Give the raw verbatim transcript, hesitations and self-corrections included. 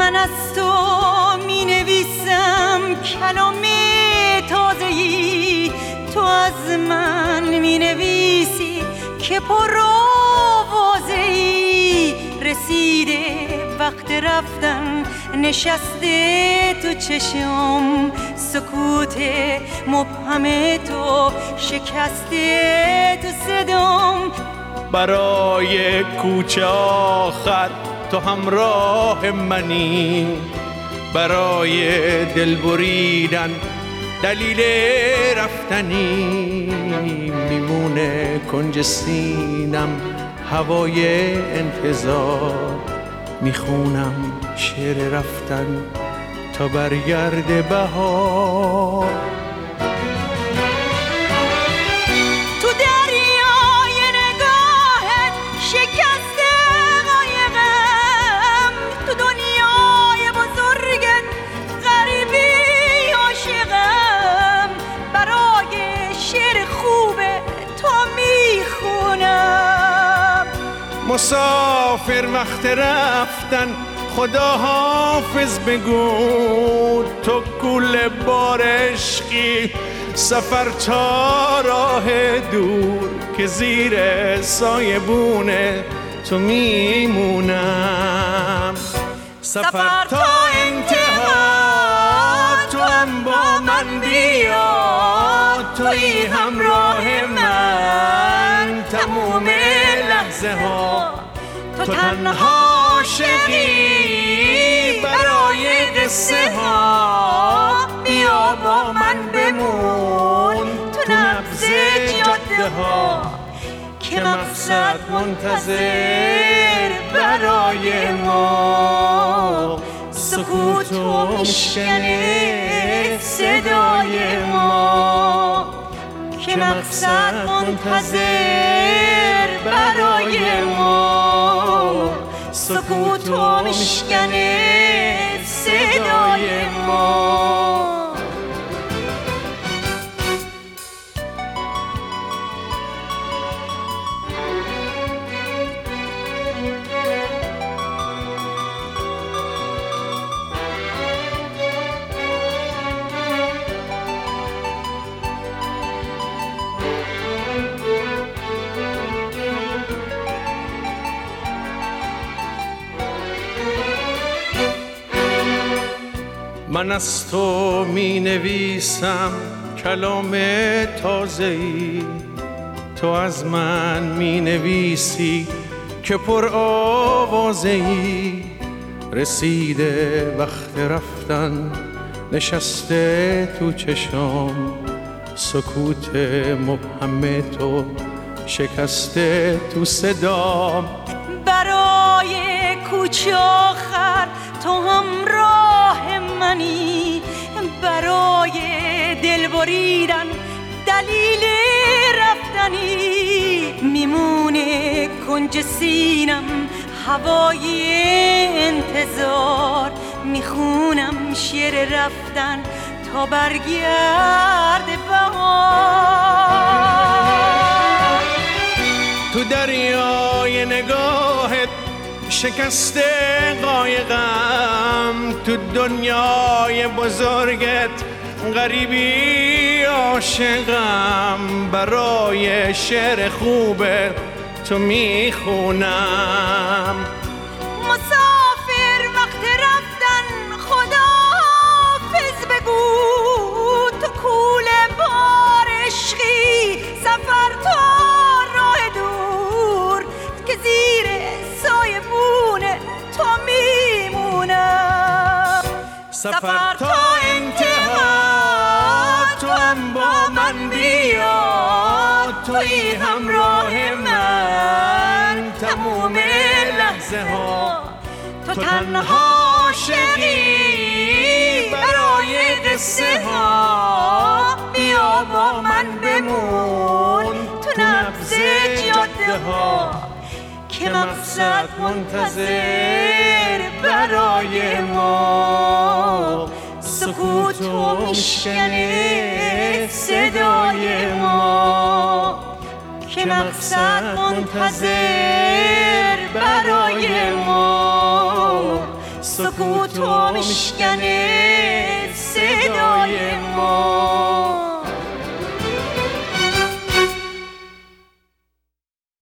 من از تو می نویسم کلام تازه‌ای، تو از من می نویسی که پر آوازه‌ای. رسیده وقت رفتن، نشسته تو چشم سکوت مبهم تو، شکسته تو صدام. برای کوچه آخر تو همراه منی، برای دل بریدن دلیل رفتنی. میمونه کنج سینم هوای انتظار، میخونم شعر رفتن تا برگرده بهار. تو دریای نگاهت شکسته قایقم، تو دنیای بزرگت غریبی عاشقم. برای شعر خوب تو میخونم. مسافر وقت رفتن خدا حافظ بگو، تو کوله بار عشقی سفر تا راه دور، که زیر سایبونه تو میمونم. سفر تا انتها تو هم با من بیا، توی همراه من تموم لحظه ها. تو تنها عاشقی برای قصه ها، بیا با من بمون تو نبض جاده ها، که مقصد منتظر برای ما. سکوت و میشکنه صدای ما، که مقصد منتظر برای ما. سکوت و میشکنه صدای ما. من از تو می نویسم کلام تازه‌ای، تو از من می نویسی که پر آوازه‌ای. رسیده وقت رفتن، نشسته تو چشم سکوت مبهم تو، شکسته تو صدام. برای کوچه آخر تو همراه منی، برای دل بریدن دلیل رفتنی. میمونه کنج سینم هوای انتظار، میخونم شعر رفتن تا برگرد بهار. تو دریای نگاهت شکسته قایقم، تو دنیای بزرگت غریبی عاشقم. برای شعر خوب تو میخونم. مسافر وقت رفتن خدا حافظ بگو، تو کوله بار عشقی سفر تا راه دور، که زیر سایبون تو میمونم. سفر تا انتها تو هم با من بیا، توی همراه من تموم لحظه ها. تو تنها عاشقی برای قصه ها، بیا با من بمون تو نبض جاده ها، که مقصد منتظر برای ما. سکوت و میشکنه صدای ما، که مقصد منتظر برای ما. سکوت و میشکنه صدای ما.